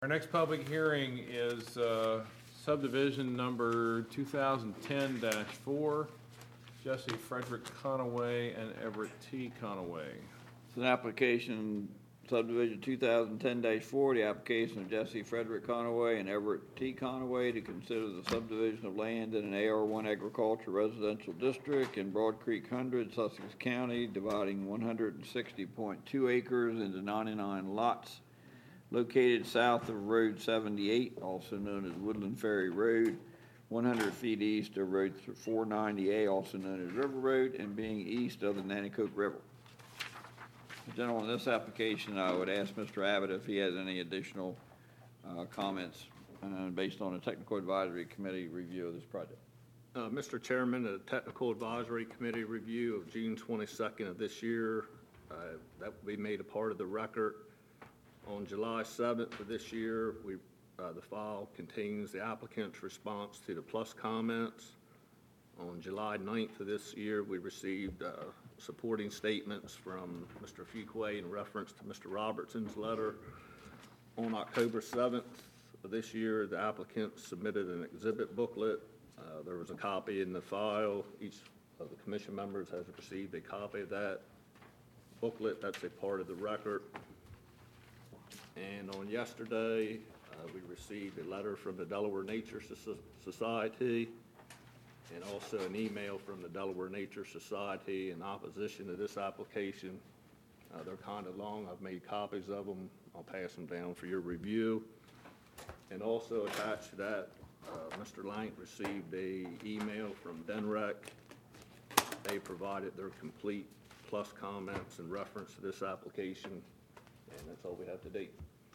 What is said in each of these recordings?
Our next public hearing is subdivision number 2010-4, Jesse Frederick Conaway and Everett T. Conaway. It's an application, subdivision 2010-4, the application of Jesse Frederick Conaway and Everett T. Conaway to consider the subdivision of land in an AR1 agriculture residential district in Broad Creek 100, Sussex County, dividing 160.2 acres into 99 lots, located south of Road 78, also known as Woodland Ferry Road, 100 feet east of Road 490A, also known as River Road, and being east of the Nanticoke River. Gentlemen, this application, I would ask Mr. Abbott if he has any additional comments based on a technical advisory committee review of this project. Mr. Chairman, a technical advisory committee review of June 22nd of this year, that will be made a part of the record. On July 7th of this year, the file contains the applicant's response to the plus comments. On July 9th of this year, we received supporting statements from Mr. Fuqua in reference to Mr. Robertson's letter. On October 7th of this year, the applicant submitted an exhibit booklet. There was a copy in the file. Each of the commission members has received a copy of that booklet. That's a part of the record. And on yesterday, we received a letter from the Delaware Nature Society and also an email from the Delaware Nature Society in opposition to this application. They're kind of long. I've made copies of them. I'll pass them down for your review. And also attached to that, Mr. Lank received an email from DENREC. They provided their complete plus comments in reference to this application. And that's all we have to date.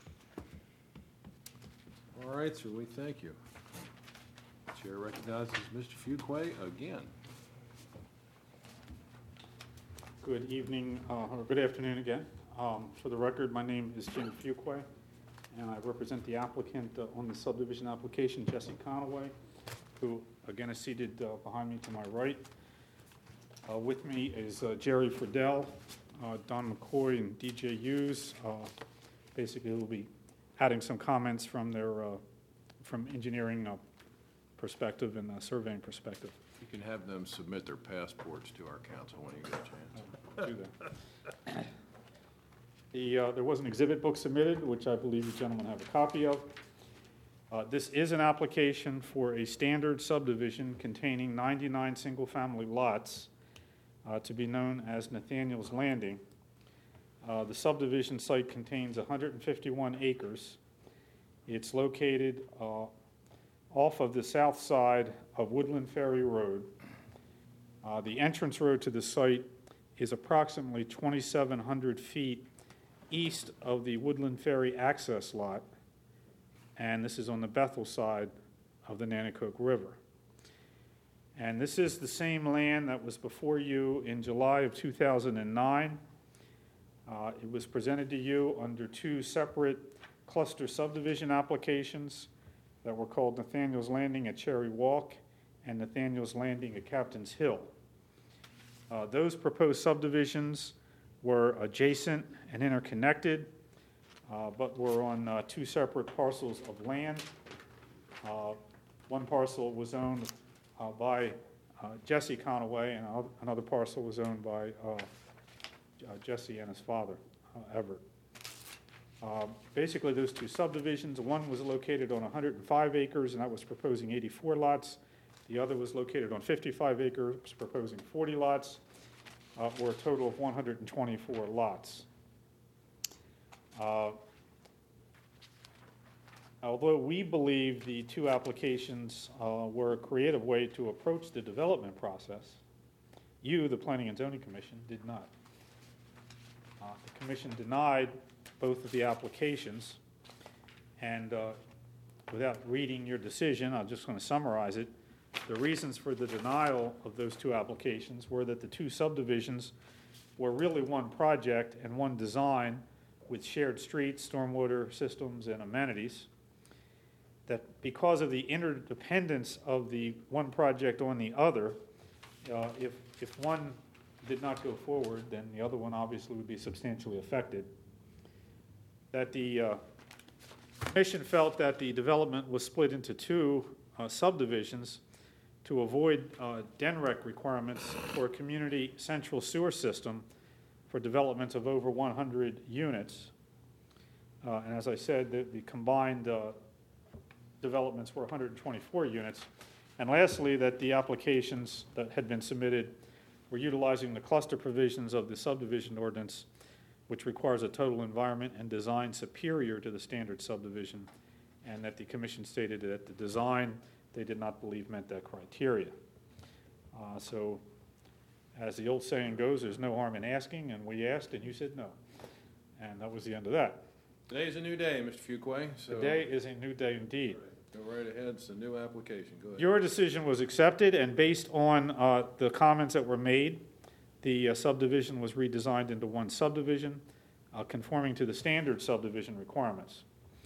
All right, sir, we thank you. Chair recognizes Mr. Fuqua again. Good evening, or good afternoon again. For the record, my name is Jim Fuqua, and I represent the applicant on the subdivision application, Jesse Conaway, who again is seated behind me to my right. With me is Jerry Friedel, Don McCoy, and DJ Hughes. Basically, we'll be adding some comments from their from engineering perspective and surveying perspective. You can have them submit their passports to our council when you get a chance. Do that. There was an exhibit book submitted, which I believe you gentlemen have a copy of. This is an application for a standard subdivision containing 99 single-family lots to be known as Nathaniel's Landing. The subdivision site contains 151 acres. It's located off of the south side of Woodland Ferry Road. The entrance road to the site is approximately 2,700 feet east of the Woodland Ferry access lot, and this is on the Bethel side of the Nanticoke River. And this is the same land that was before you in July of 2009. It was presented to you under two separate cluster subdivision applications that were called Nathaniel's Landing at Cherry Walk and Nathaniel's Landing at Captain's Hill. Those proposed subdivisions were adjacent and interconnected, but were on two separate parcels of land. One parcel was owned by Jesse Conaway, and another parcel was owned by Jesse and his father, Everett. Basically, those two subdivisions, one was located on 105 acres, and that was proposing 84 lots. The other was located on 55 acres, proposing 40 lots, or a total of 124 lots. Although we believe the two applications were a creative way to approach the development process, you, the Planning and Zoning Commission, did not. The Commission denied both of the applications, and without reading your decision, I'm just going to summarize it. The reasons for the denial of those two applications were that the two subdivisions were really one project and one design with shared streets, stormwater systems, and amenities. That because of the interdependence of the one project on the other, if one did not go forward, then the other one obviously would be substantially affected. That the The Commission felt that the development was split into two subdivisions to avoid DENREC requirements for a community central sewer system for development of over 100 units. And as I said, the combined developments were 124 units. And lastly, that the applications that had been submitted were utilizing the cluster provisions of the subdivision ordinance, which requires a total environment and design superior to the standard subdivision, and that the Commission stated that the design they did not believe met that criteria. So, as the old saying goes, there's no harm in asking, and we asked, and you said no. And that was the end of that. Today's a new day, Mr. Fuquay, so. Today is a new day indeed. Go right ahead, it's a new application, go ahead. Your decision was accepted, and based on the comments that were made, the subdivision was redesigned into one subdivision, conforming to the standard subdivision requirements.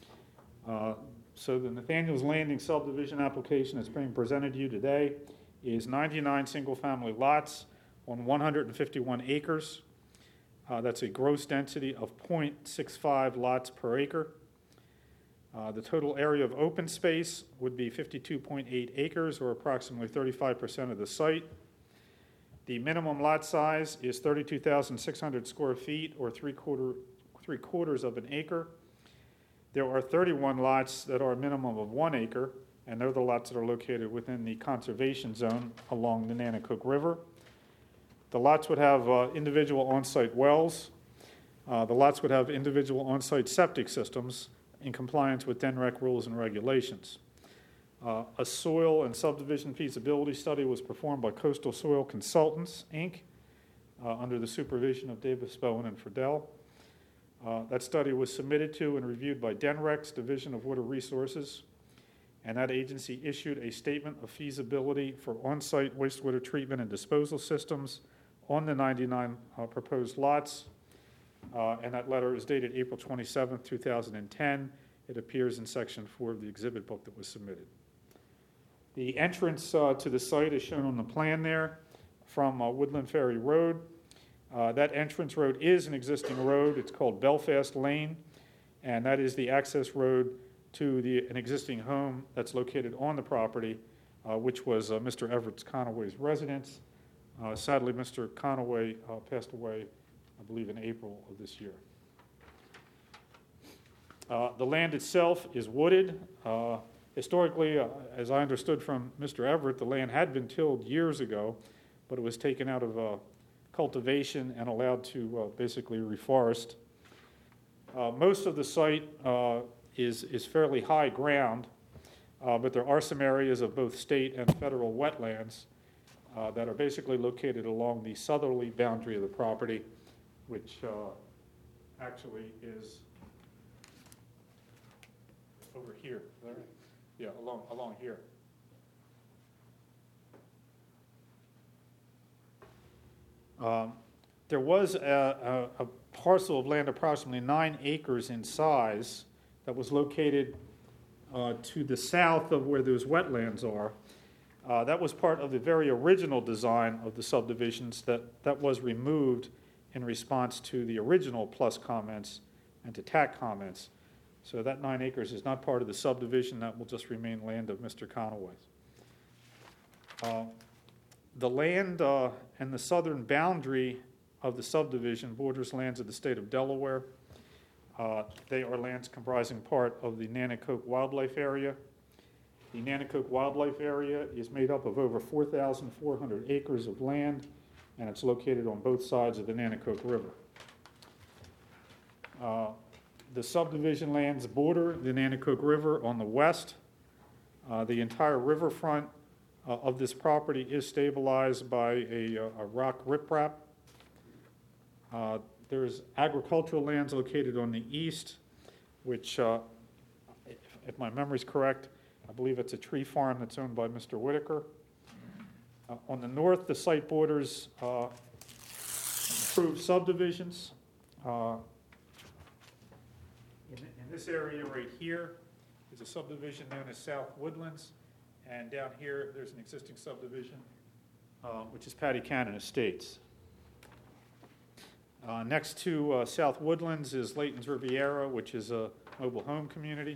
So the Nathaniel's Landing subdivision application that's being presented to you today is 99 single-family lots on 151 acres. That's a gross density of 0.65 lots per acre. The total area of open space would be 52.8 acres, or approximately 35% of the site. The minimum lot size is 32,600 square feet, or three quarters of an acre. There are 31 lots that are a minimum of 1 acre, and they're the lots that are located within the conservation zone along the Nanticoke River. The lots would have individual on-site wells. The lots would have individual on-site septic systems in compliance with DENREC rules and regulations. A soil and subdivision feasibility study was performed by Coastal Soil Consultants, Inc., under the supervision of Davis Bowen and Friedel. That study was submitted to and reviewed by DENREC's Division of Water Resources, and that agency issued a statement of feasibility for on-site wastewater treatment and disposal systems on the 99 proposed lots. And that letter is dated April 27th, 2010. It appears in Section 4 of the exhibit book that was submitted. The entrance to the site is shown on the plan there from Woodland Ferry Road. That entrance road is an existing road. It's called Belfast Lane, and that is the access road to an existing home that's located on the property, which was Mr. Everett Conaway's residence. Sadly, Mr. Conaway passed away, I believe, in April of this year. The land itself is wooded. Historically, as I understood from Mr. Everett, the land had been tilled years ago, but it was taken out of cultivation and allowed to basically reforest. Most of the site is fairly high ground, but there are some areas of both state and federal wetlands that are basically located along the southerly boundary of the property, which actually is over here. Is that right? Yeah, along here. There was a parcel of land approximately 9 acres in size that was located to the south of where those wetlands are. That was part of the very original design of the subdivisions that was removed in response to the original plus comments and to TAC comments. So that 9 acres is not part of the subdivision. That will just remain land of Mr. Conaway's. The land and the southern boundary of the subdivision borders lands of the state of Delaware. They are lands comprising part of the Nanticoke Wildlife Area. The Nanticoke Wildlife Area is made up of over 4,400 acres of land, and it's located on both sides of the Nanticoke River. The subdivision lands border the Nanticoke River on the west. The entire riverfront of this property is stabilized by a rock riprap. There's agricultural lands located on the east, which, if my memory's correct, I believe it's a tree farm that's owned by Mr. Whitaker. On the north, the site borders approved subdivisions. In this area right here is a subdivision known as South Woodlands, and down here there's an existing subdivision, which is Patty Cannon Estates. Next to South Woodlands is Layton's Riviera, which is a mobile home community.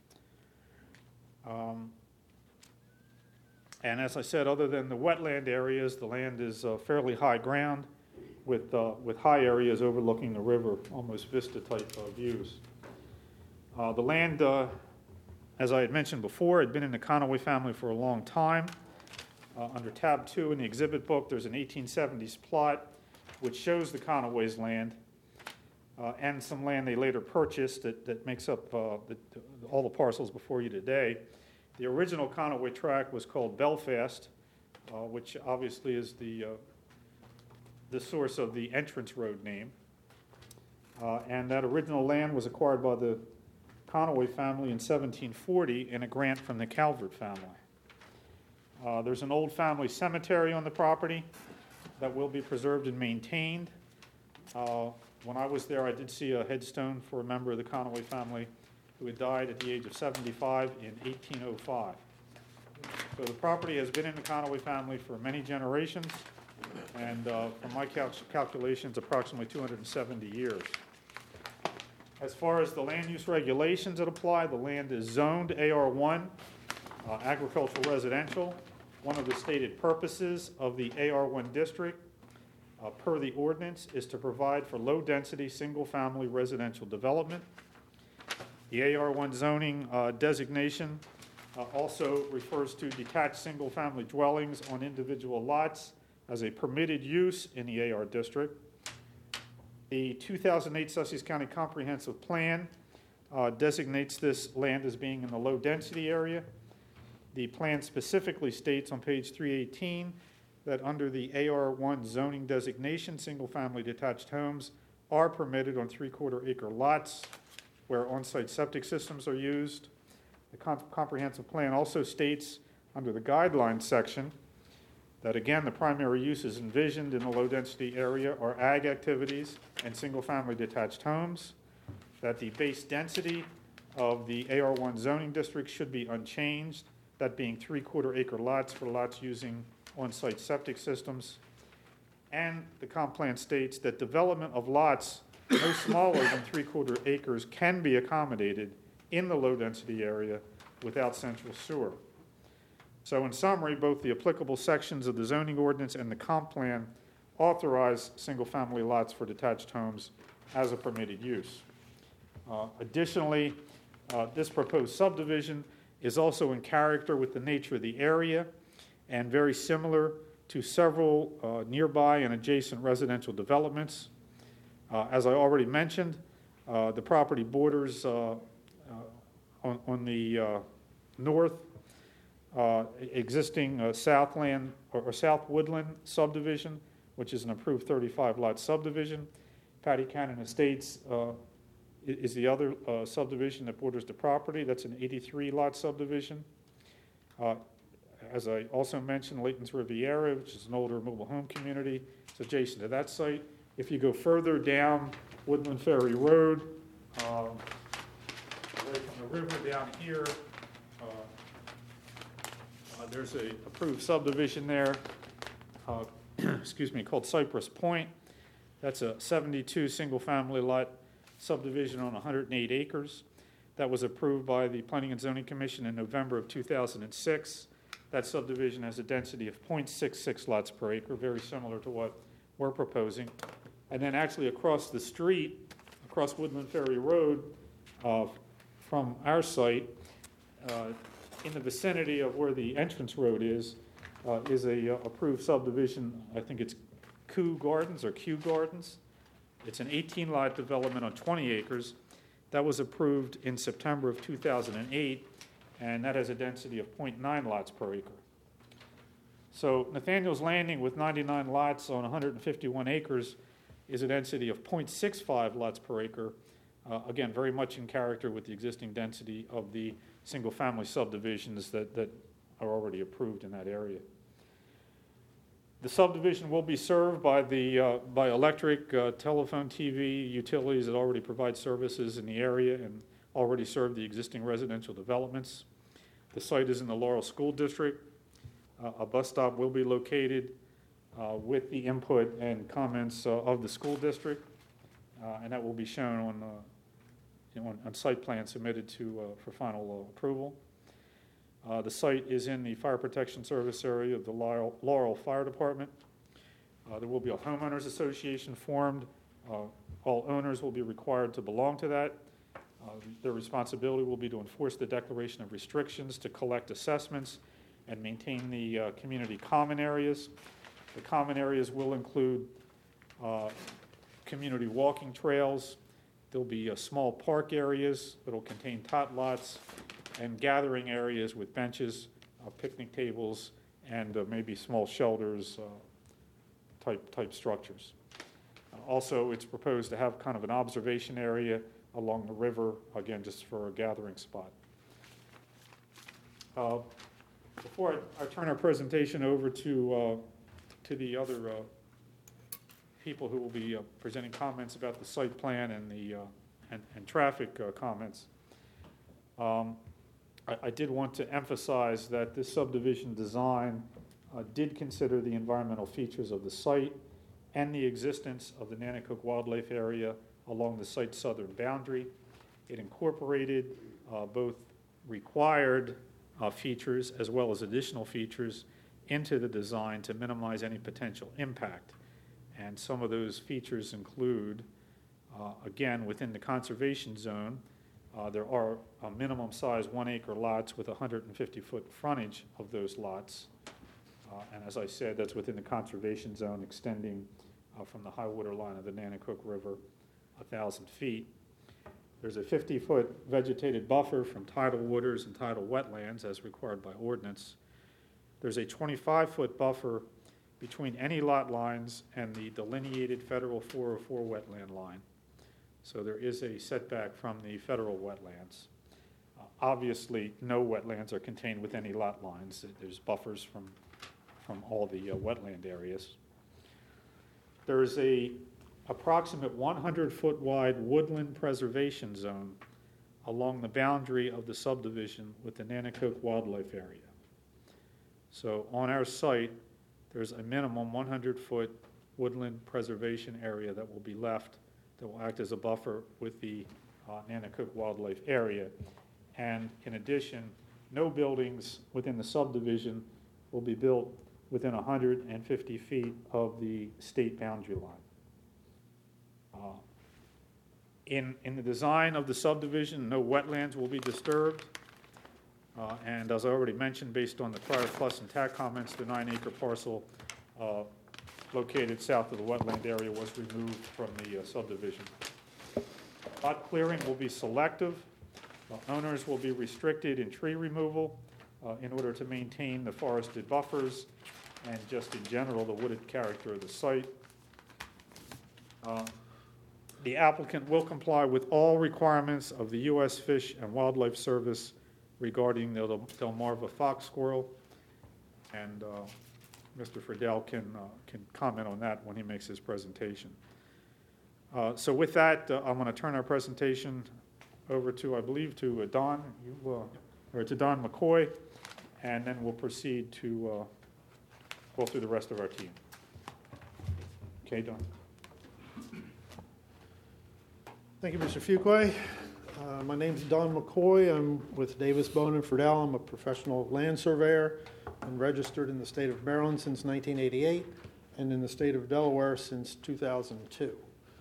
And as I said, other than the wetland areas, the land is fairly high ground with high areas overlooking the river, almost vista-type views. The land, as I had mentioned before, had been in the Conaway family for a long time. Under tab 2 in the exhibit book, there's an 1870s plot which shows the Conaways' land and some land they later purchased that makes up all the parcels before you today. The original Conaway tract was called Belfast, which obviously is the source of the entrance road name. And that original land was acquired by the Conaway family in 1740 in a grant from the Calvert family. There's an old family cemetery on the property that will be preserved and maintained. When I was there, I did see a headstone for a member of the Conaway family who had died at the age of 75 in 1805. So the property has been in the Conaway family for many generations, and from my calculations, approximately 270 years. As far as the land use regulations that apply, the land is zoned AR1, agricultural residential. One of the stated purposes of the AR1 district, per the ordinance, is to provide for low-density, single-family residential development. The AR1 zoning designation also refers to detached single-family dwellings on individual lots as a permitted use in the AR district. The 2008 Sussex County Comprehensive Plan designates this land as being in the low-density area. The plan specifically states on page 318 that under the AR1 zoning designation, single-family detached homes are permitted on 3/4 acre lots where on-site septic systems are used. The comprehensive plan also states under the guidelines section that, again, the primary uses envisioned in the low-density area are ag activities and single-family detached homes, that the base density of the AR1 zoning district should be unchanged, that being 3/4 acre lots for lots using on-site septic systems. And the comp plan states that development of lots no smaller than 3/4 acres can be accommodated in the low-density area without central sewer. So in summary, both the applicable sections of the zoning ordinance and the comp plan authorize single-family lots for detached homes as a permitted use. Additionally, this proposed subdivision is also in character with the nature of the area and very similar to several nearby and adjacent residential developments. As I already mentioned, the property borders on the north existing Southland or South Woodland subdivision, which is an approved 35-lot subdivision. Patty Cannon Estates is the other subdivision that borders the property. That's an 83-lot subdivision. As I also mentioned, Layton's Riviera, which is an older mobile home community, is adjacent to that site. If you go further down Woodland Ferry Road, away from the river down here, there's a approved subdivision there, called Cypress Point. That's a 72 single-family lot subdivision on 108 acres. That was approved by the Planning and Zoning Commission in November of 2006. That subdivision has a density of 0.66 lots per acre, very similar to what we're proposing. And then actually across the street, across Woodland Ferry Road, from our site, in the vicinity of where the entrance road is a approved subdivision. I think it's Kew Gardens. It's an 18-lot development on 20 acres. That was approved in September of 2008, and that has a density of 0.9 lots per acre. So Nathaniel's Landing, with 99 lots on 151 acres, is a density of 0.65 lots per acre. Again, very much in character with the existing density of the single-family subdivisions that are already approved in that area. The subdivision will be served by electric, telephone, TV, utilities that already provide services in the area and already serve the existing residential developments. The site is in the Laurel School District. A bus stop will be located with the input and comments of the school district, and that will be shown on site plan submitted for final approval. The site is in the Fire Protection Service area of the Laurel Fire Department. There will be a homeowners association formed. All owners will be required to belong to that. Their responsibility will be to enforce the declaration of restrictions, to collect assessments, and maintain the community common areas. The common areas will include community walking trails. There'll be small park areas that will contain tot lots and gathering areas with benches, picnic tables, and maybe small shelters type structures. Also, it's proposed to have kind of an observation area along the river, again, just for a gathering spot. Before I turn our presentation over to the other people who will be presenting comments about the site plan and the and traffic comments, I did want to emphasize that this subdivision design did consider the environmental features of the site and the existence of the Nanticoke Wildlife Area along the site's southern boundary. It incorporated both required features as well as additional features into the design to minimize any potential impact. And some of those features include, again, within the conservation zone, there are minimum size 1 acre lots with 150-foot frontage of those lots. And as I said, that's within the conservation zone extending from the high water line of the Nanticoke River 1,000 feet. There's a 50-foot vegetated buffer from tidal waters and tidal wetlands as required by ordinance. There's a 25-foot buffer between any lot lines and the delineated federal 404 wetland line. So there is a setback from the federal wetlands. Obviously, no wetlands are contained with any lot lines. There's buffers from all the wetland areas. There's a approximate 100-foot wide woodland preservation zone along the boundary of the subdivision with the Nanticoke Wildlife Area. So on our site, there's a minimum 100-foot woodland preservation area that will be left that will act as a buffer with the Nanticoke Wildlife Area. And in addition, no buildings within the subdivision will be built within 150 feet of the state boundary line. In the design of the subdivision, no wetlands will be disturbed. And as I already mentioned, based on the prior plus and TAC comments, the 9-acre parcel located south of the wetland area was removed from the subdivision. Lot clearing will be selective. Owners will be restricted in tree removal in order to maintain the forested buffers and just in general the wooded character of the site. The applicant will comply with all requirements of the U.S. Fish and Wildlife Service regarding the Delmarva fox squirrel, and Mr. Friedel can comment on that when he makes his presentation. So with that, I'm going to turn our presentation over to, I believe, to Don, or to Don McCoy, and then we'll proceed to go through the rest of our team. Okay, Don. Thank you, Mr. Fuqua. My name is Don McCoy. I'm with Davis, Bone, and Friedel. I'm a professional land surveyor. I'm registered in the state of Maryland since 1988 and in the state of Delaware since 2002.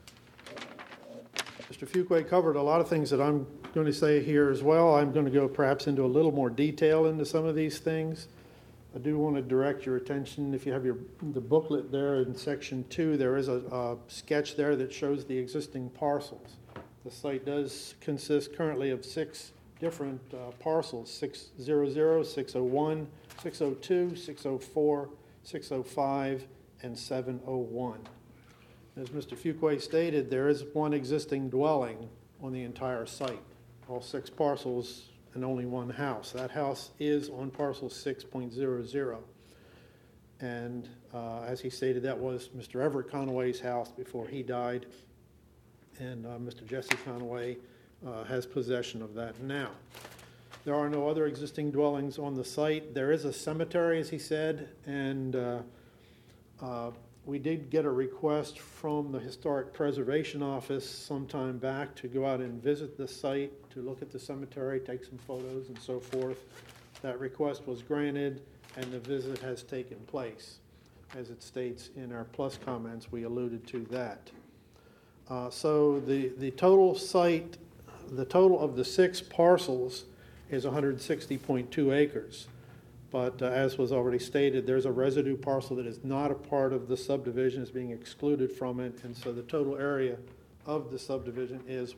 Mr. Fuqua covered a lot of things that I'm going to say here as well. I'm going to go perhaps into a little more detail into some of these things. I do want to direct your attention, if you have the booklet there in section 2, there is a sketch there that shows the existing parcels. The site does consist currently of 6 different parcels, 600, 601, 602, 604, 605, and 701. As Mr. Fuqua stated, there is one existing dwelling on the entire site, all 6 parcels and only one house. That house is on parcel 6.00. And as he stated, that was Mr. Everett Conaway's house before he died. And Mr. Jesse Conaway has possession of that now. There are no other existing dwellings on the site. There is a cemetery, as he said, and We did get a request from the Historic Preservation Office sometime back to go out and visit the site, to look at the cemetery, take some photos and so forth. That request was granted, and the visit has taken place. As it states in our plus comments, we alluded to that. So the total site, the total of the 6 parcels is 160.2 acres. But as was already stated, there's a residue parcel that is not a part of the subdivision, is being excluded from it, and so the total area of the subdivision is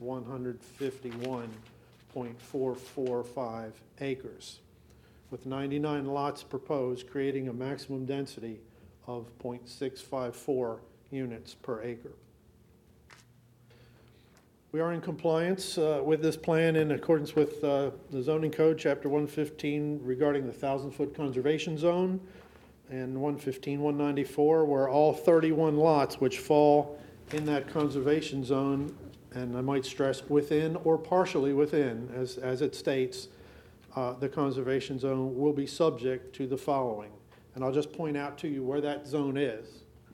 151.445 acres, with 99 lots proposed, creating a maximum density of 0.654 units per acre. We are in compliance with this plan in accordance with the zoning code, chapter 115, regarding the 1,000-foot conservation zone, and 115-194, where all 31 lots which fall in that conservation zone, and I might stress within or partially within, as it states, the conservation zone will be subject to the following. And I'll just point out to you where that zone is.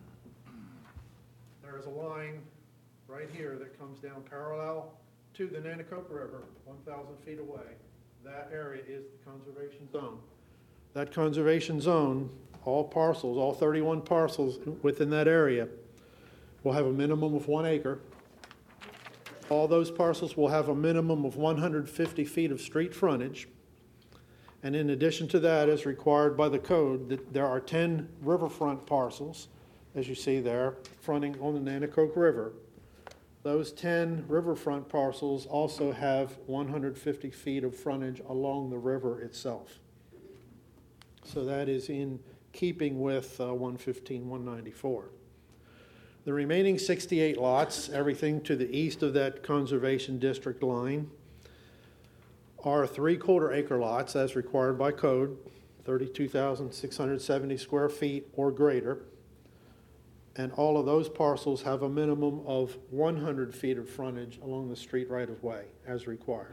There is a line right here that comes down parallel to the Nanacoke River, 1,000 feet away. That area is the conservation zone. That conservation zone, all parcels, all 31 parcels within that area, will have a minimum of 1 acre. All those parcels will have a minimum of 150 feet of street frontage. And in addition to that, as required by the code, there are 10 riverfront parcels, as you see there, fronting on the Nanacoke River. Those 10 riverfront parcels also have 150 feet of frontage along the river itself. So that is in keeping with 115-194. The remaining 68 lots, everything to the east of that conservation district line, are 3/4 acre lots as required by code, 32,670 square feet or greater. And all of those parcels have a minimum of 100 feet of frontage along the street right-of-way as required.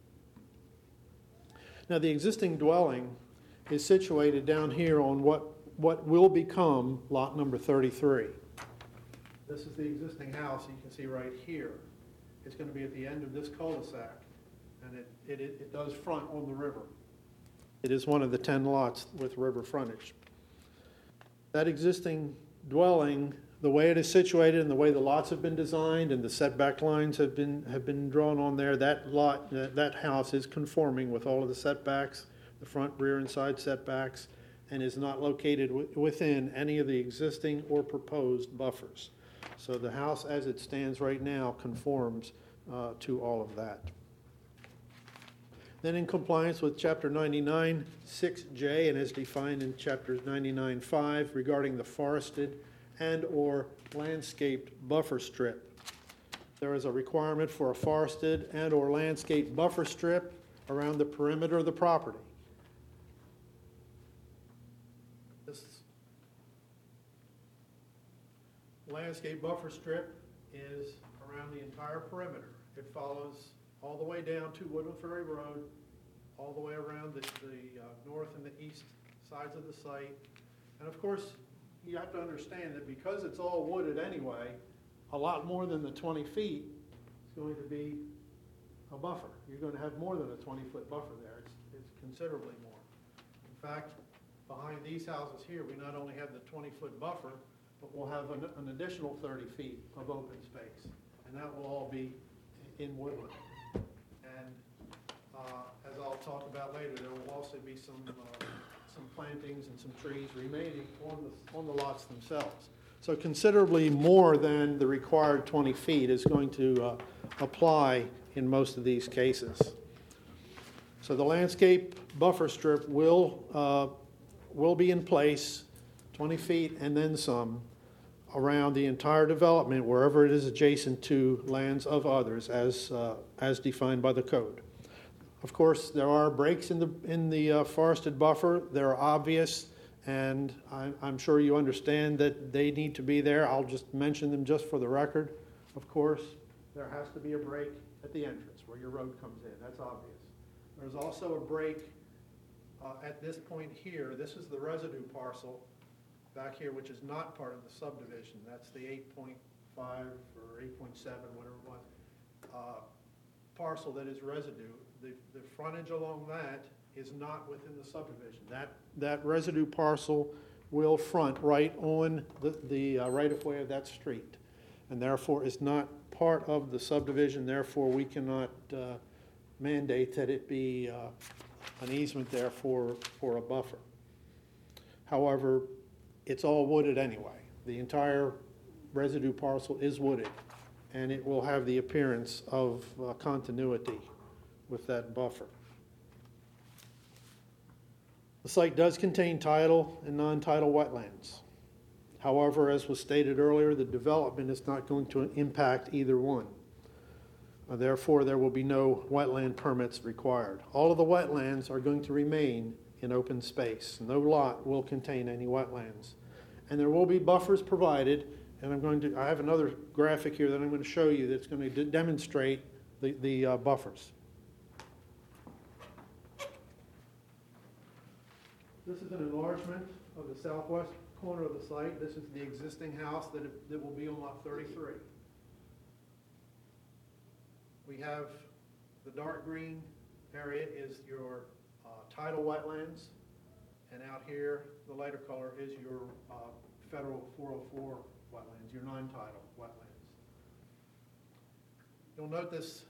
Now, the existing dwelling is situated down here on what will become lot number 33. This is the existing house you can see right here. It's going to be at the end of this cul-de-sac, and it does front on the river. It is one of the 10 lots with river frontage. That existing dwelling, the way it is situated and the way the lots have been designed and the setback lines have been drawn on there, that house is conforming with all of the setbacks, the front, rear, and side setbacks, and is not located within any of the existing or proposed buffers. So the house as it stands right now conforms to all of that. Then in compliance with Chapter 99, 6J, and as defined in Chapter 99.5 regarding the forested and or landscaped buffer strip. There is a requirement for a forested and or landscaped buffer strip around the perimeter of the property. This landscape buffer strip is around the entire perimeter. It follows all the way down to Woodland Ferry Road, all the way around the north and the east sides of the site. And of course, you have to understand that because it's all wooded anyway, a lot more than the 20 feet is going to be a buffer. You're going to have more than a 20-foot buffer there. It's considerably more. In fact, behind these houses here, we not only have the 20-foot buffer, but we'll have an additional 30 feet of open space. And that will all be in woodland. And as I'll talk about later, there will also be some plantings and some trees remaining on the lots themselves. So considerably more than the required 20 feet is going to apply in most of these cases. So the landscape buffer strip will be in place, 20 feet and then some, around the entire development wherever it is adjacent to lands of others as defined by the code. Of course, there are breaks in the forested buffer. They're obvious, and I'm sure you understand that they need to be there. I'll just mention them just for the record. Of course, there has to be a break at the entrance where your road comes in. That's obvious. There's also a break at this point here. This is the residue parcel back here, which is not part of the subdivision. That's the 8.5 or 8.7, whatever it was, parcel that is residue. The frontage along that is not within the subdivision. That residue parcel will front right on the right-of-way of that street, and therefore is not part of the subdivision. Therefore, we cannot mandate that it be an easement there for a buffer. However, it's all wooded anyway. The entire residue parcel is wooded, and it will have the appearance of continuity with that buffer. The site does contain tidal and non-tidal wetlands. However, as was stated earlier, the development is not going to impact either one. Therefore, there will be no wetland permits required. All of the wetlands are going to remain in open space. No lot will contain any wetlands. And there will be buffers provided, and I have another graphic here that I'm going to show you that's going to demonstrate the buffers. This is an enlargement of the southwest corner of the site. This is the existing house that will be on lot 33. We have the dark green area is your tidal wetlands, and out here, the lighter color is your federal 404 wetlands, your non-tidal wetlands. You'll note this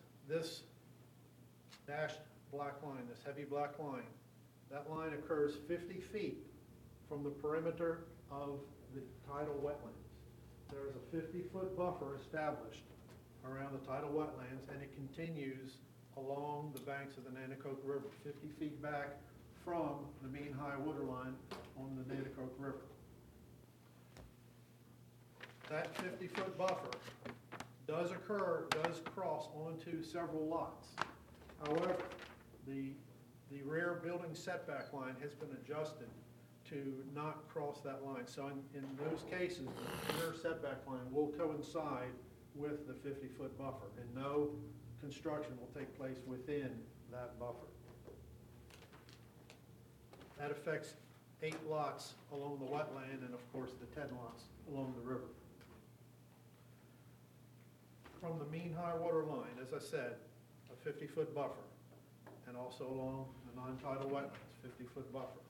dashed black line, this heavy black line. That line occurs 50 feet from the perimeter of the tidal wetlands. There is a 50-foot buffer established around the tidal wetlands, and it continues along the banks of the Nanticoke River, 50 feet back from the mean high water line on the Nanticoke River. That 50-foot buffer does cross onto several lots. However, the rear building setback line has been adjusted to not cross that line. So in those cases, the rear setback line will coincide with the 50-foot buffer, and no construction will take place within that buffer. That affects 8 lots along the wetland and, of course, the 10 lots along the river. From the mean high water line, as I said, a 50-foot buffer, and also along the non-tidal wetlands, 50-foot buffer.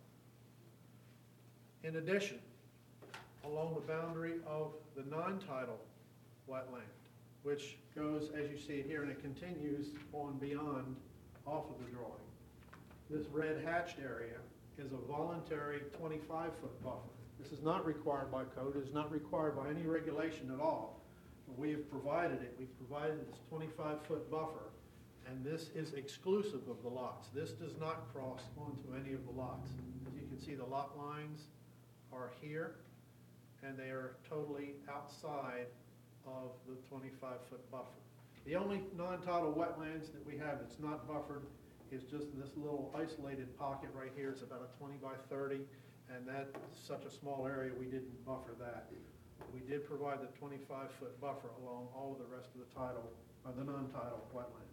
In addition, along the boundary of the non-tidal wetland, which goes, as you see it here, and it continues on beyond off of the drawing. This red hatched area is a voluntary 25-foot buffer. This is not required by code. It is not required by any regulation at all. We have provided it. We've provided this 25-foot buffer, and this is exclusive of the lots. This does not cross onto any of the lots. As you can see, the lot lines are here, and they are totally outside of the 25-foot buffer. The only non-tidal wetlands that we have that's not buffered is just this little isolated pocket right here. It's about a 20 by 30, and that's such a small area we didn't buffer that. We did provide the 25-foot buffer along all of the rest of the non-tidal wetlands.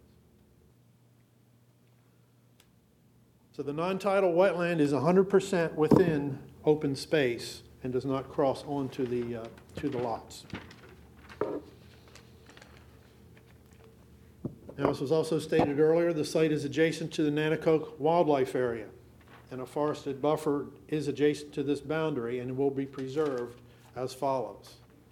So the non-tidal wetland is 100% within open space and does not cross onto to the lots. Now, as was also stated earlier, the site is adjacent to the Nanticoke Wildlife Area, and a forested buffer is adjacent to this boundary and will be preserved as follows.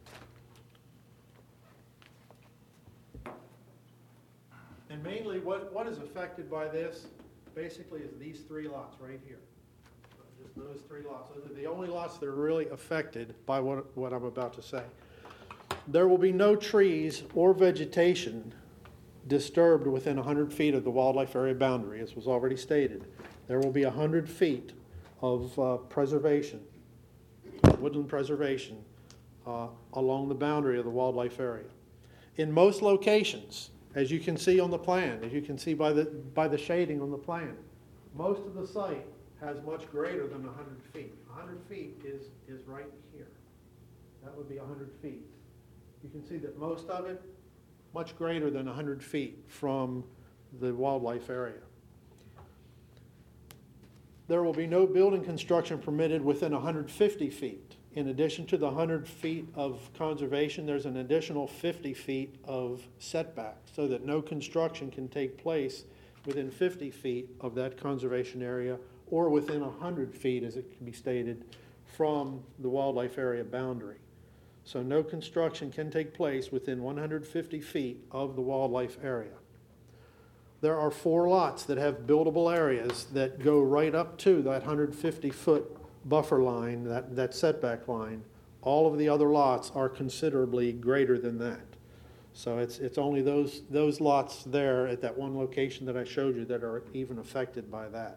And mainly what is affected by this basically is these 3 lots right here. Just those 3 lots. Those are the only lots that are really affected by what I'm about to say. There will be no trees or vegetation disturbed within 100 feet of the wildlife area boundary, as was already stated. There will be 100 feet of preservation, woodland preservation, along the boundary of the wildlife area. In most locations, as you can see on the plan, as you can see by the shading on the plan, most of the site has much greater than 100 feet. 100 feet is right here. That would be 100 feet. You can see that most of it, much greater than 100 feet from the wildlife area. There will be no building construction permitted within 150 feet, in addition to the 100 feet of conservation, there's an additional 50 feet of setback so that no construction can take place within 50 feet of that conservation area or within 100 feet, as it can be stated, from the wildlife area boundary. So no construction can take place within 150 feet of the wildlife area. There are 4 lots that have buildable areas that go right up to that 150-foot buffer line, that setback line. All of the other lots are considerably greater than that. So it's only those lots there at that one location that I showed you that are even affected by that.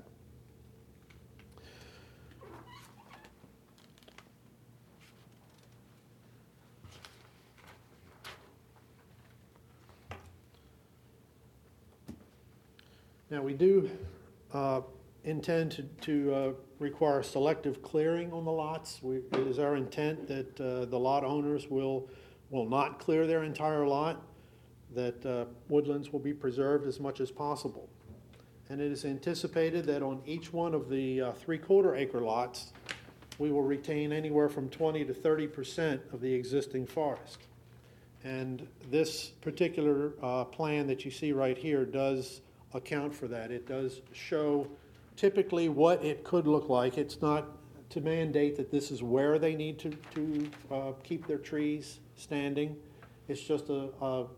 Now, we do intend to require selective clearing on the lots. It is our intent that the lot owners will not clear their entire lot, that woodlands will be preserved as much as possible. And it is anticipated that on each one of the 3/4 acre lots, we will retain anywhere from 20 to 30% of the existing forest. And this particular plan that you see right here does account for that. It does show typically what it could look like. It's not to mandate that this is where they need to keep their trees standing. It's just an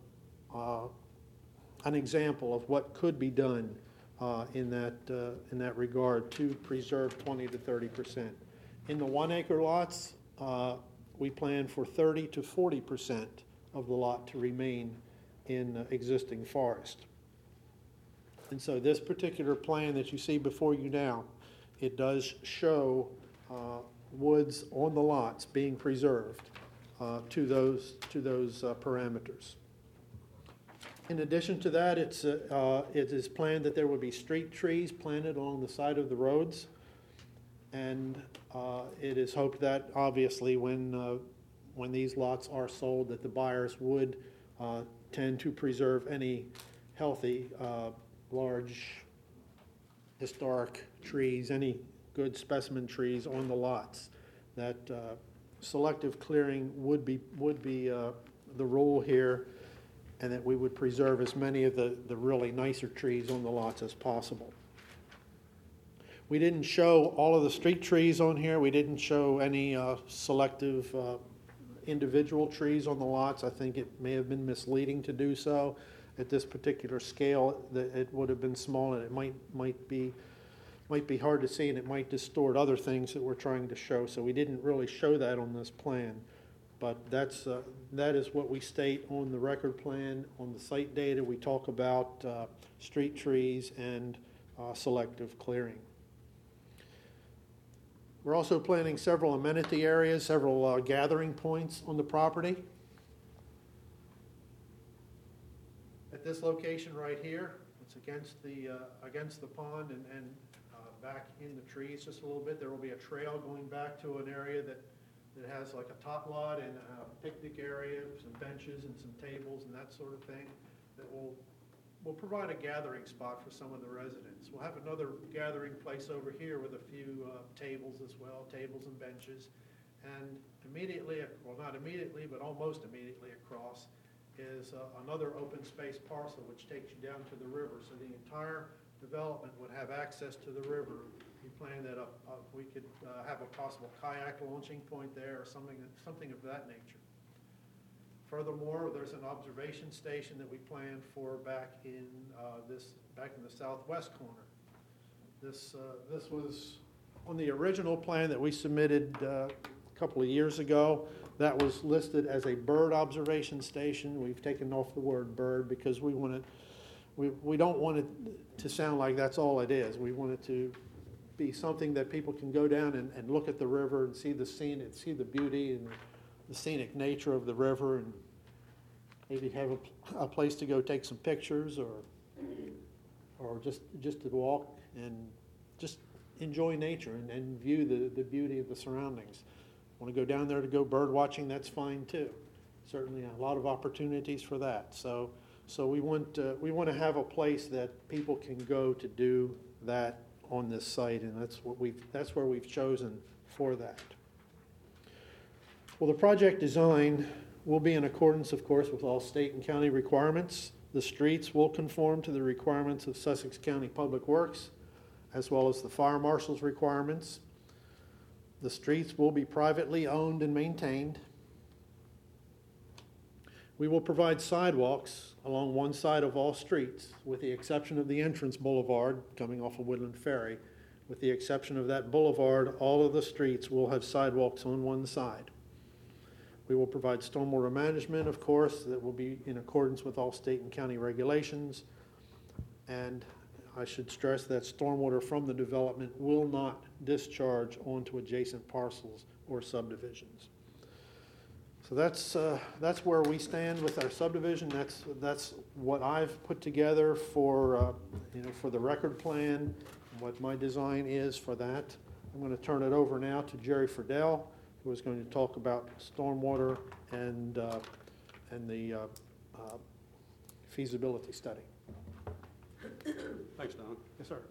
example of what could be done in that regard to preserve 20 to 30%. In the 1 acre lots, we plan for 30 to 40% of the lot to remain in existing forest. And so this particular plan that you see before you now, it does show woods on the lots being preserved to those parameters. In addition to that, it is planned that there will be street trees planted along the side of the roads, and it is hoped that obviously when these lots are sold, that the buyers would tend to preserve any healthy large historic trees, any good specimen trees on the lots. That selective clearing would be the rule here, and that we would preserve as many of the really nicer trees on the lots as possible. We didn't show all of the street trees on here. We didn't show any selective individual trees on the lots. I think it may have been misleading to do so. At this particular scale, it would have been small, and it might be hard to see, and it might distort other things that we're trying to show. So we didn't really show that on this plan, but that is what we state on the record plan. On the site data, we talk about street trees and selective clearing. We're also planning several amenity areas, several gathering points on the property. At this location right here, it's against the pond and back in the trees just a little bit. There will be a trail going back to an area that has like a top lot and a picnic area, some benches and some tables and that sort of thing that will provide a gathering spot for some of the residents. We'll have another gathering place over here with a few tables as well, tables and benches. And immediately, well, not immediately, but almost immediately across is another open space parcel which takes you down to the river. So the entire development would have access to the river. We plan that we could have a possible kayak launching point there or something of that nature. Furthermore, there's an observation station that we planned for back in the southwest corner. This was on the original plan that we submitted a couple of years ago. That was listed as a bird observation station. We've taken off the word bird because we don't want it to sound like that's all it is. We want it to be something that people can go down and look at the river and see the scene and see the beauty and the scenic nature of the river, and maybe have a place to go take some pictures or just to walk and just enjoy nature and view the beauty of the surroundings. Want to go down there to go bird watching, that's fine too. Certainly a lot of opportunities for that. So we want to have a place that people can go to do that on this site, and that's where we've chosen for that. Well, the project design will be in accordance, of course, with all state and county requirements. The streets will conform to the requirements of Sussex County Public Works, as well as the fire marshal's requirements. The streets will be privately owned and maintained. We will provide sidewalks along one side of all streets, with the exception of the entrance boulevard coming off of Woodland Ferry. With the exception of that boulevard, all of the streets will have sidewalks on one side. We will provide stormwater management, of course, that will be in accordance with all state and county regulations. And I should stress that stormwater from the development will not discharge onto adjacent parcels or subdivisions. So that's where we stand with our subdivision. That's what I've put together for for the record plan, what my design is for that. I'm going to turn it over now to Jerry Friedel, who is going to talk about stormwater and the feasibility study. Thanks, Don. Yes, sir.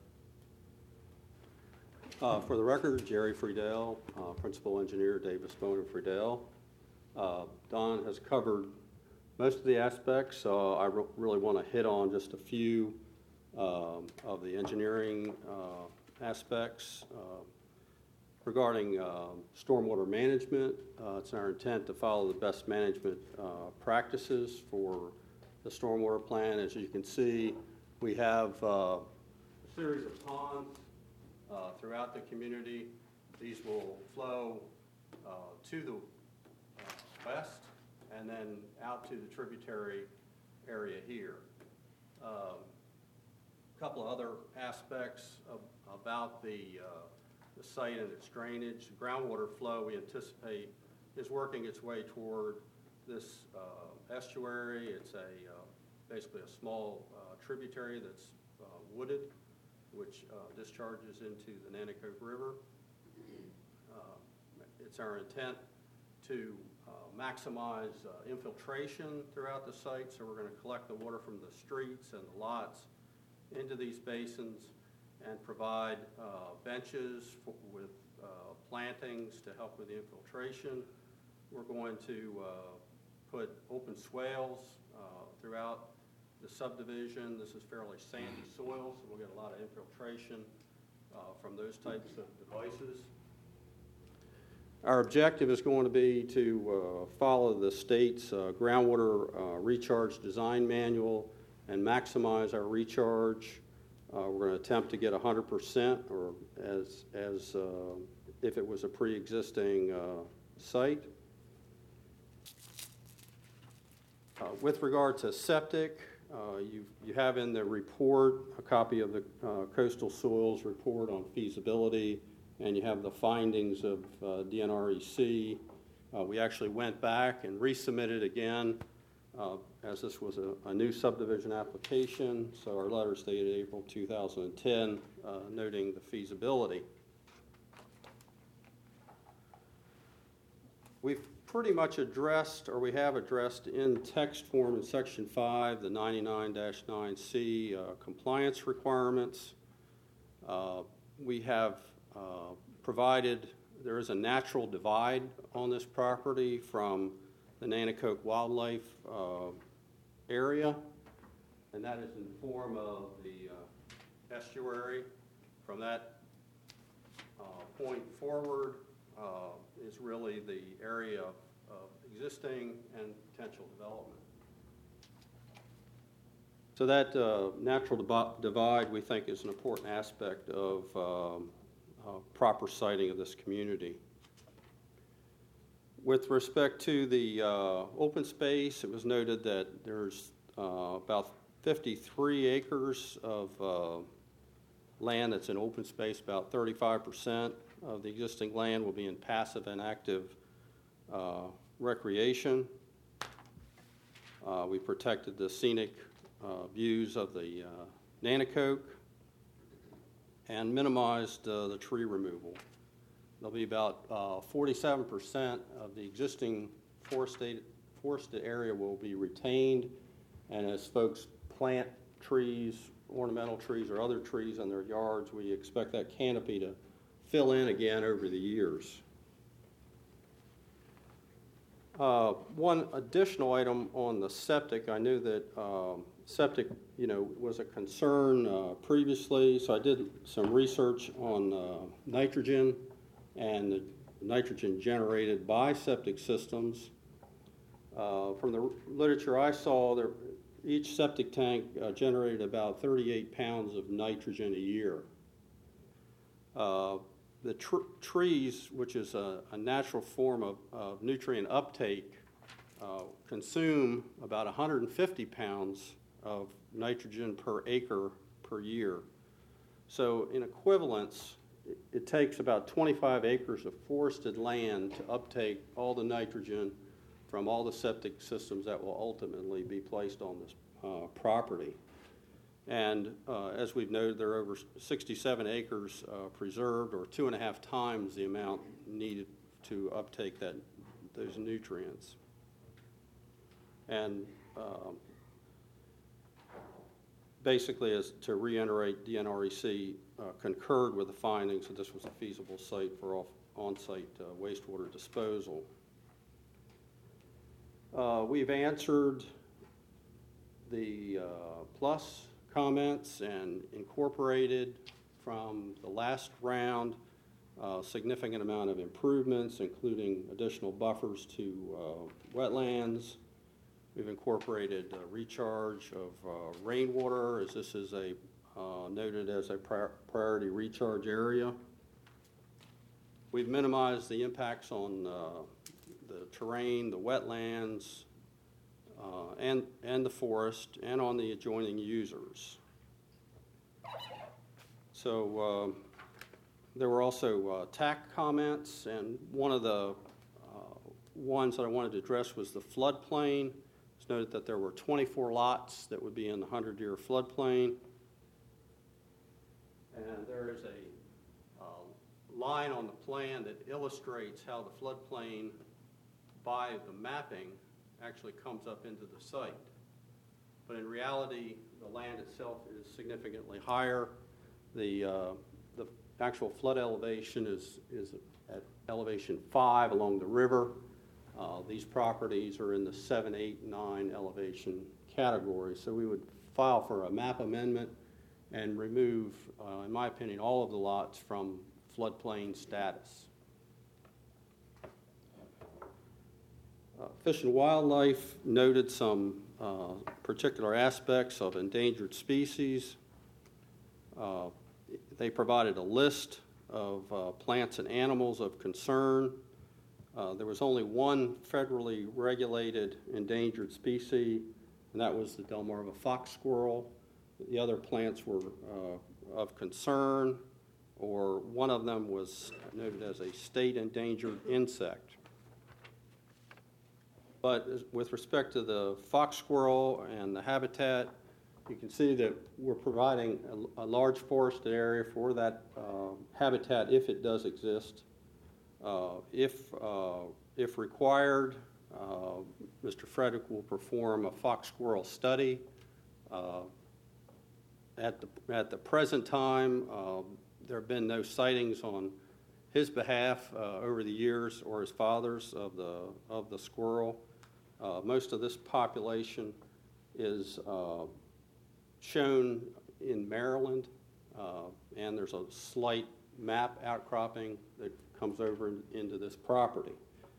For the record, Jerry Friedel, Principal Engineer, Davis Bowen Friedel. Don has covered most of the aspects. I really want to hit on just a few of the engineering aspects. Regarding stormwater management, it's our intent to follow the best management practices for the stormwater plan. As you can see, we have a series of ponds throughout the community. These will flow to the west and then out to the tributary area here. A couple of other aspects about the site and its drainage. Groundwater flow, we anticipate, is working its way toward this estuary. It's basically a small tributary that's wooded, which discharges into the Nanticoke River. It's our intent to maximize infiltration throughout the site, so we're going to collect the water from the streets and the lots into these basins and provide benches with plantings to help with the infiltration. We're going to put open swales throughout the subdivision. This is fairly sandy soil, so we'll get a lot of infiltration from those types of devices. Our objective is going to be to follow the state's groundwater recharge design manual and maximize our recharge. We're going to attempt to get 100%, or as if it was a pre-existing site. With regard to septic, you have in the report a copy of the Coastal Soils report on feasibility, and you have the findings of DNREC. We actually went back and resubmitted again, as this was a new subdivision application, so our letter stated April 2010, noting the feasibility. We've pretty much addressed, or we have addressed in text form in Section 5, the 99-9C compliance requirements. We have provided, there is a natural divide on this property from the Nanticoke Wildlife area, and that is in the form of the estuary. From that point forward is really the area of existing and potential development. So that natural divide, we think, is an important aspect of proper siting of this community. With respect to the open space, it was noted that there's about 53 acres of land that's in open space. About 35% of the existing land will be in passive and active recreation. We protected the scenic views of the Nanticoke and minimized the tree removal. There'll be about 47% of the existing forested area will be retained, and as folks plant trees, ornamental trees or other trees in their yards, we expect that canopy to fill in again over the years. One additional item on the septic, I knew that septic, was a concern previously, so I did some research on nitrogen and the nitrogen generated by septic systems. From the literature I saw, each septic tank generated about 38 pounds of nitrogen a year. The trees, which is a natural form of nutrient uptake, consume about 150 pounds of nitrogen per acre per year. So in equivalence, it takes about 25 acres of forested land to uptake all the nitrogen from all the septic systems that will ultimately be placed on this property. And as we've noted, there are over 67 acres preserved, or 2.5 times the amount needed to uptake those nutrients. And basically, as to reiterate, DNREC concurred with the findings that this was a feasible site for on-site wastewater disposal. We've answered the plus comments and incorporated from the last round a significant amount of improvements, including additional buffers to wetlands. We've incorporated recharge of rainwater, as this is noted as a priority recharge area. We've minimized the impacts on the terrain, the wetlands, and the forest, and on the adjoining users. So there were also TAC comments, and one of the ones that I wanted to address was the floodplain. It's noted that there were 24 lots that would be in the 100-year floodplain. And there is a line on the plan that illustrates how the floodplain by the mapping actually comes up into the site. But in reality, the land itself is significantly higher. The actual flood elevation is at elevation 5 along the river. These properties are in the 7, 8, 9 elevation category. So we would file for a map amendment and remove, in my opinion, all of the lots from floodplain status. Fish and Wildlife noted some particular aspects of endangered species. They provided a list of plants and animals of concern. There was only one federally regulated endangered species, and that was the Delmarva fox squirrel. The other plants were of concern, or one of them was noted as a state endangered insect. But with respect to the fox squirrel and the habitat, you can see that we're providing a large forested area for that habitat if it does exist. If required, Mr. Frederick will perform a fox squirrel study. At the present time, there have been no sightings on his behalf over the years, or his father's, of the squirrel. Most of this population is shown in Maryland, and there's a slight map outcropping that comes over into this property.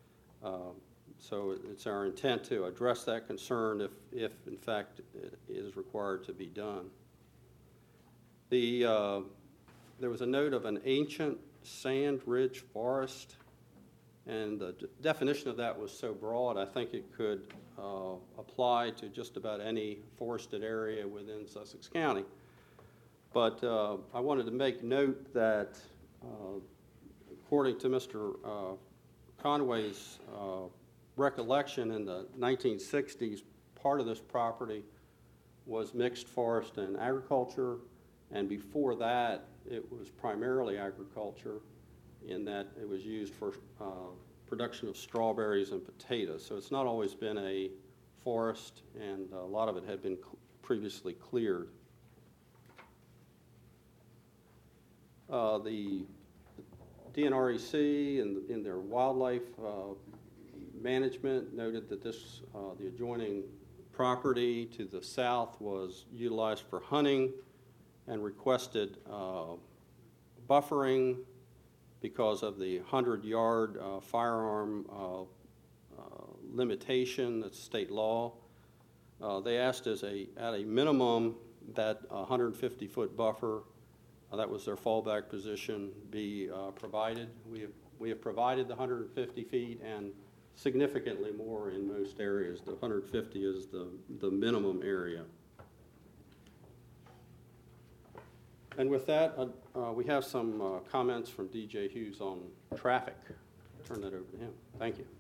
So it's our intent to address that concern if in fact it is required to be done. There was a note of an ancient sand ridge forest, and the definition of that was so broad, I think it could apply to just about any forested area within Sussex County. But I wanted to make note that according to Mr. Conway's recollection, in the 1960s, part of this property was mixed forest and agriculture, and before that it was primarily agriculture, in that it was used for production of strawberries and potatoes. So it's not always been a forest, and a lot of it had been previously cleared. The DNREC in their wildlife Management noted that this, the adjoining property to the south was utilized for hunting and requested buffering because of the 100-yard firearm limitation, that's state law. They asked at a minimum that 150-foot buffer, that was their fallback position, be provided. We have provided the 150 feet and significantly more in most areas. The 150 is the minimum area. And with that, we have some comments from DJ Hughes on traffic. Turn that over to him. Thank you.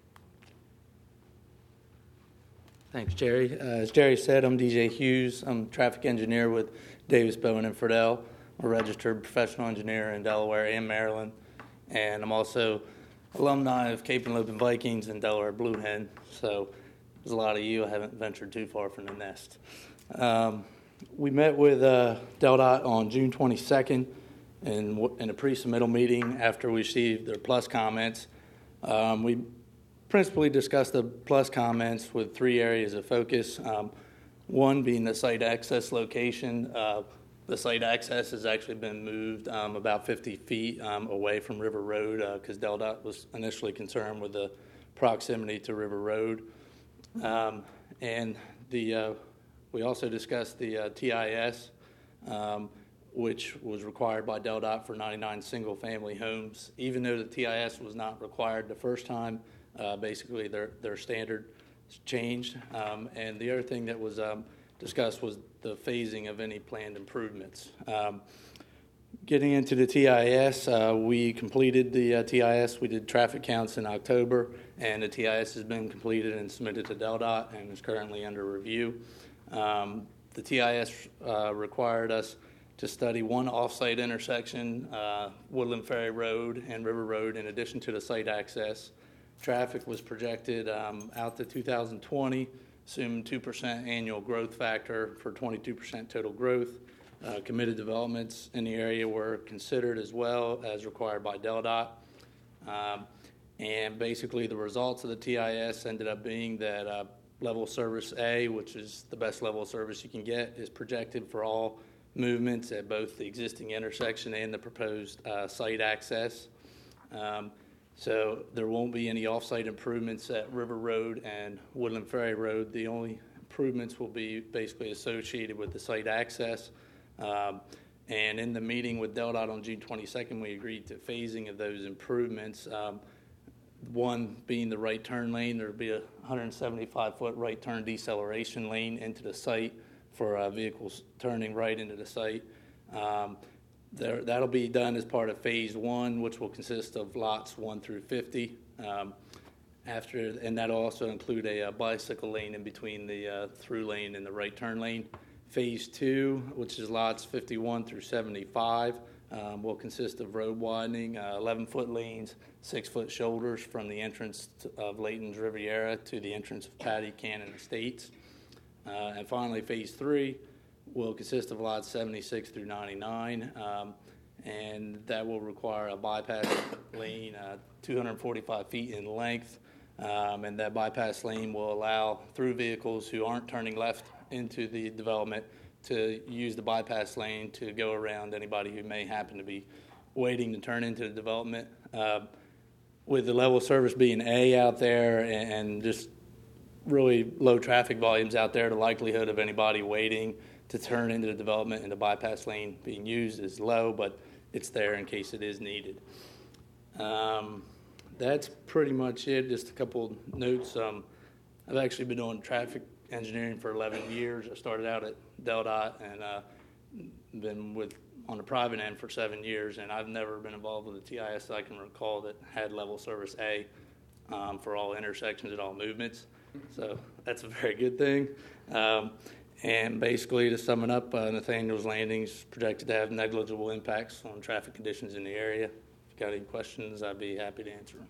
Thanks, Jerry. As Jerry said, I'm DJ Hughes. I'm a traffic engineer with Davis, Bowen, and Friedel. I'm a registered professional engineer in Delaware and Maryland. And I'm also alumni of Cape and Lopin Vikings and Delaware Blue Hen. So there's a lot of you. I haven't ventured too far from the nest. We met with DelDOT on June 22nd in a pre-submittal meeting after we received their plus comments. We principally discussed the plus comments with three areas of focus. One being the site access location. The site access has actually been moved about 50 feet away from River Road because DelDOT was initially concerned with the proximity to River Road. And we also discussed the TIS, which was required by DelDOT for 99 single-family homes. Even though the TIS was not required the first time, basically their standard changed. And the other thing that was discussed was the phasing of any planned improvements. Getting into the TIS, we completed the TIS. We did traffic counts in October, and the TIS has been completed and submitted to DelDOT and is currently under review. The TIS required us to study one off-site intersection, Woodland Ferry Road and River Road, in addition to the site access. Traffic was projected out to 2020, assumed 2% annual growth factor for 22% total growth. Committed developments in the area were considered as well as required by DelDOT. And basically the results of the TIS ended up being that level service A, which is the best level of service you can get, is projected for all movements at both the existing intersection and the proposed site access. So there won't be any off-site improvements at River Road and Woodland Ferry Road. The only improvements will be basically associated with the site access. And in the meeting with DelDOT on June 22nd, we agreed to phasing of those improvements. One being the right turn lane. There will be a 175-foot right turn deceleration lane into the site for vehicles turning right into the site. That'll be done as part of Phase 1, which will consist of lots 1 through 50. And that'll also include a bicycle lane in between the through lane and the right turn lane. Phase 2, which is lots 51 through 75, will consist of road widening, 11-foot lanes, 6-foot shoulders from the entrance of Layton's Riviera to the entrance of Patty Cannon Estates. And finally, Phase 3 will consist of lots 76 through 99, and that will require a bypass lane 245 feet in length, and that bypass lane will allow through vehicles who aren't turning left into the development to use the bypass lane to go around anybody who may happen to be waiting to turn into the development. With the level of service being A out there and just really low traffic volumes out there, the likelihood of anybody waiting to turn into the development and the bypass lane being used is low, but it's there in case it is needed. That's pretty much it. Just a couple notes. I've actually been doing traffic engineering for 11 years. I started out at DelDOT and been on the private end for 7 years, and I've never been involved with a TIS that I can recall that had level service A for all intersections and all movements. So that's a very good thing. And basically, to sum it up, Nathaniel's Landing is projected to have negligible impacts on traffic conditions in the area. If you've got any questions, I'd be happy to answer them.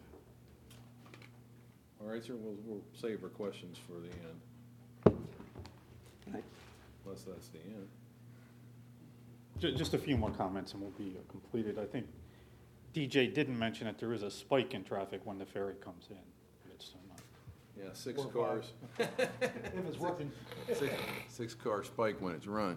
All right, sir, we'll save our questions for the end. Thanks. Unless that's the end. Just a few more comments and we'll be completed. I think DJ didn't mention that there is a spike in traffic when the ferry comes in. It's Yeah, six 4 or 5. cars, If it's working. six-car spike when it's run.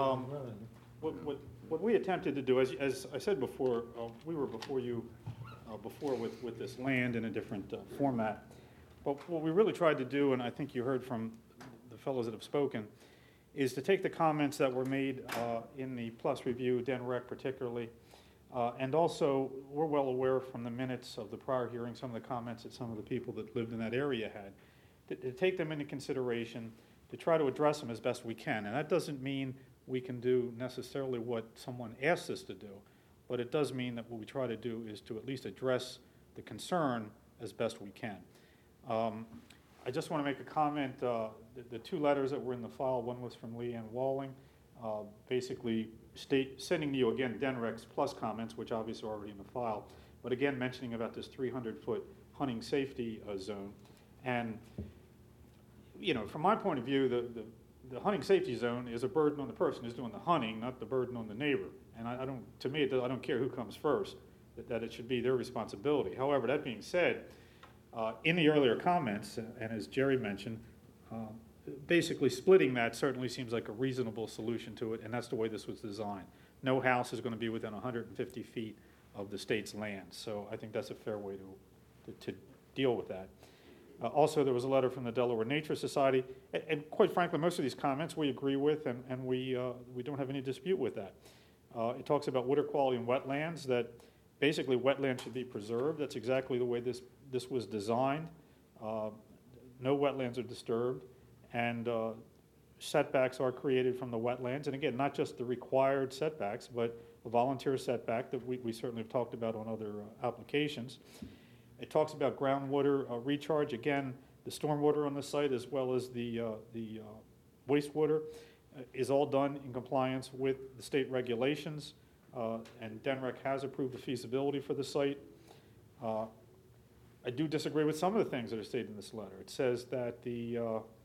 What we attempted to do, as I said before, we were before you before with this land in a different format. But what we really tried to do, and I think you heard from the fellows that have spoken, is to take the comments that were made in the Plus review, DENREC particularly, and also we're well aware from the minutes of the prior hearing, some of the comments that some of the people that lived in that area had, to take them into consideration, to try to address them as best we can. And that doesn't mean we can do necessarily what someone asks us to do, but it does mean that what we try to do is to at least address the concern as best we can. I just want to make a comment. The two letters that were in the file, one was from Leanne Walling, basically sending you again DENREC's Plus comments, which obviously are already in the file, but again mentioning about this 300-foot hunting safety zone. And, you know, from my point of view, the hunting safety zone is a burden on the person who's doing the hunting, not the burden on the neighbor. And I don't care who comes first, that it should be their responsibility. However, that being said, in the earlier comments, and as Jerry mentioned, basically splitting that certainly seems like a reasonable solution to it, and that's the way this was designed. No house is going to be within 150 feet of the state's land, so I think that's a fair way to deal with that. Also, there was a letter from the Delaware Nature Society, and quite frankly, most of these comments we agree with, and we don't have any dispute with that. It talks about water quality in wetlands, that basically wetlands should be preserved. That's exactly the way this was designed. No wetlands are disturbed, and setbacks are created from the wetlands. And again, not just the required setbacks, but a volunteer setback that we certainly have talked about on other applications. It talks about groundwater recharge. Again, the stormwater on the site as well as the wastewater is all done in compliance with the state regulations, and DENREC has approved the feasibility for the site. I do disagree with some of the things that are stated in this letter. It says that the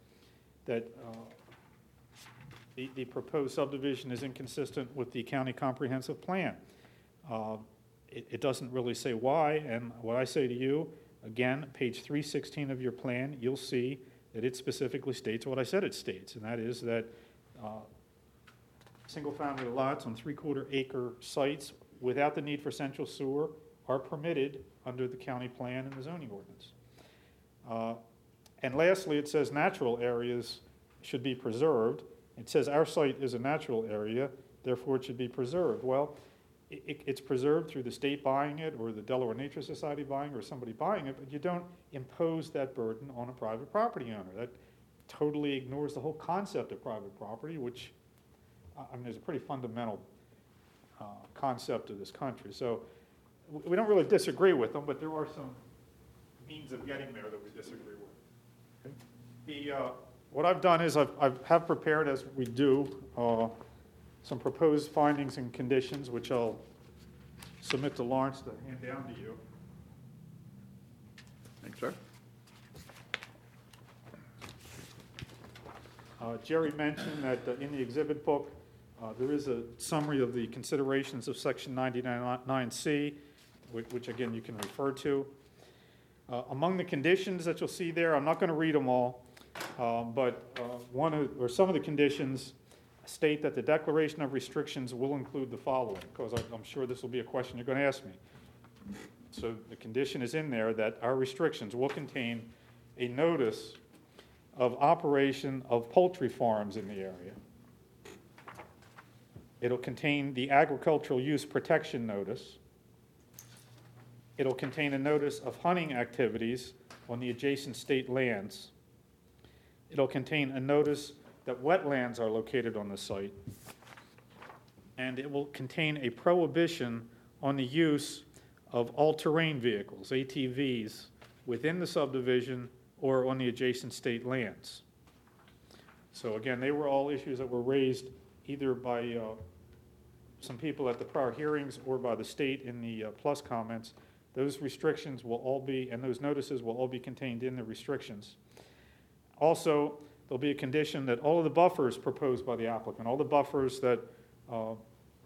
proposed subdivision is inconsistent with the county comprehensive plan. It doesn't really say why, and what I say to you, again, page 316 of your plan, you'll see that it specifically states what I said it states, and that is that single-family lots on 3/4 acre sites without the need for central sewer are permitted under the county plan and the zoning ordinance. And lastly, it says natural areas should be preserved. It says our site is a natural area, therefore it should be preserved. Well, it's preserved through the state buying it or the Delaware Nature Society buying or somebody buying it, but you don't impose that burden on a private property owner. That totally ignores the whole concept of private property, which, I mean, is a pretty fundamental concept of this country. So we don't really disagree with them, but there are some means of getting there that we disagree with. Okay. What I've done is I have prepared, as we do, some proposed findings and conditions, which I'll submit to Lawrence to hand down to you. Thanks, sir. Jerry mentioned that in the exhibit book, there is a summary of the considerations of Section 99C, which again you can refer to. Among the conditions that you'll see there, I'm not going to read them all, but some of the conditions state that the declaration of restrictions will include the following, because I'm sure this will be a question you're going to ask me. So the condition is in there that our restrictions will contain a notice of operation of poultry farms in the area. It'll contain the agricultural use protection notice. It'll contain a notice of hunting activities on the adjacent state lands. It'll contain a notice that wetlands are located on the site. And it will contain a prohibition on the use of all-terrain vehicles, ATVs, within the subdivision or on the adjacent state lands. So again, they were all issues that were raised either by some people at the prior hearings or by the state in the Plus comments. Those restrictions will all be, and those notices will all be contained in the restrictions. Also, there'll be a condition that all of the buffers proposed by the applicant, all the buffers that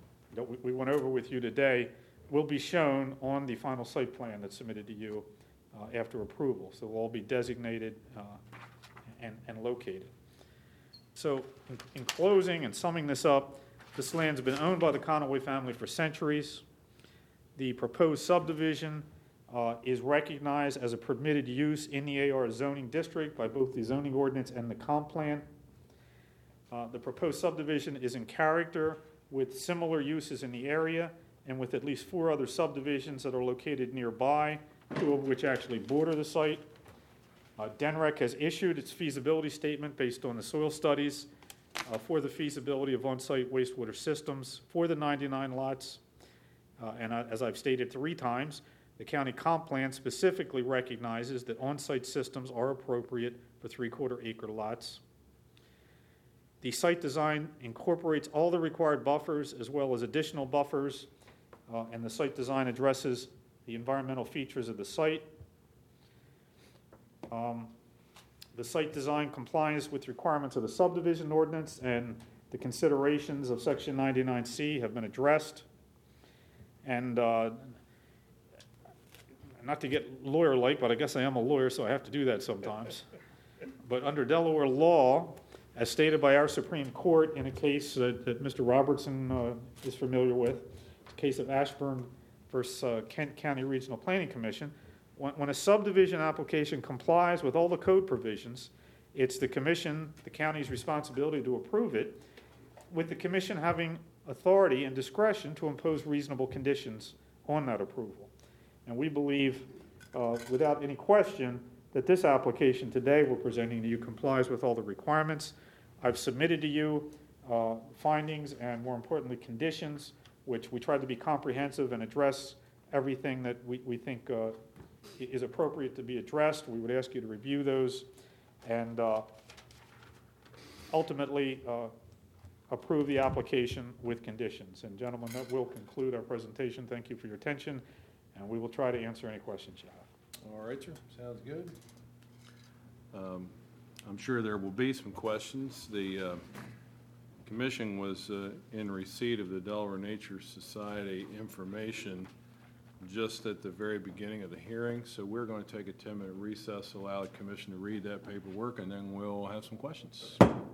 we went over with you today, will be shown on the final site plan that's submitted to you after approval. So they'll all be designated and located. So in closing and summing this up, this land's been owned by the Conaway family for centuries. The proposed subdivision is recognized as a permitted use in the AR zoning district by both the zoning ordinance and the comp plan. The proposed subdivision is in character with similar uses in the area and with at least 4 other subdivisions that are located nearby, 2 of which actually border the site. DENREC has issued its feasibility statement based on the soil studies for the feasibility of on-site wastewater systems for the 99 lots. And as I've stated 3 times, the county comp plan specifically recognizes that on-site systems are appropriate for 3/4 acre lots. The site design incorporates all the required buffers as well as additional buffers, and the site design addresses the environmental features of the site. The site design complies with requirements of the subdivision ordinance, and the considerations of Section 99C have been addressed. And not to get lawyer-like, but I guess I am a lawyer, so I have to do that sometimes. But under Delaware law, as stated by our Supreme Court in a case that Mr. Robertson is familiar with, the case of Ashburn versus Kent County Regional Planning Commission, when a subdivision application complies with all the code provisions, it's the commission, the county's responsibility to approve it, with the commission having authority and discretion to impose reasonable conditions on that approval. And we believe, without any question, that this application today we're presenting to you complies with all the requirements. I've submitted to you findings and, more importantly, conditions, which we tried to be comprehensive and address everything that we think is appropriate to be addressed. We would ask you to review those and ultimately approve the application with conditions. And gentlemen, that will conclude our presentation. Thank you for your attention, and we will try to answer any questions you have. All right, sir. Sounds good. I'm sure there will be some questions. The commission was in receipt of the Delaware Nature Society information just at the very beginning of the hearing, so we're going to take a 10-minute recess, allow the commission to read that paperwork, and then we'll have some questions.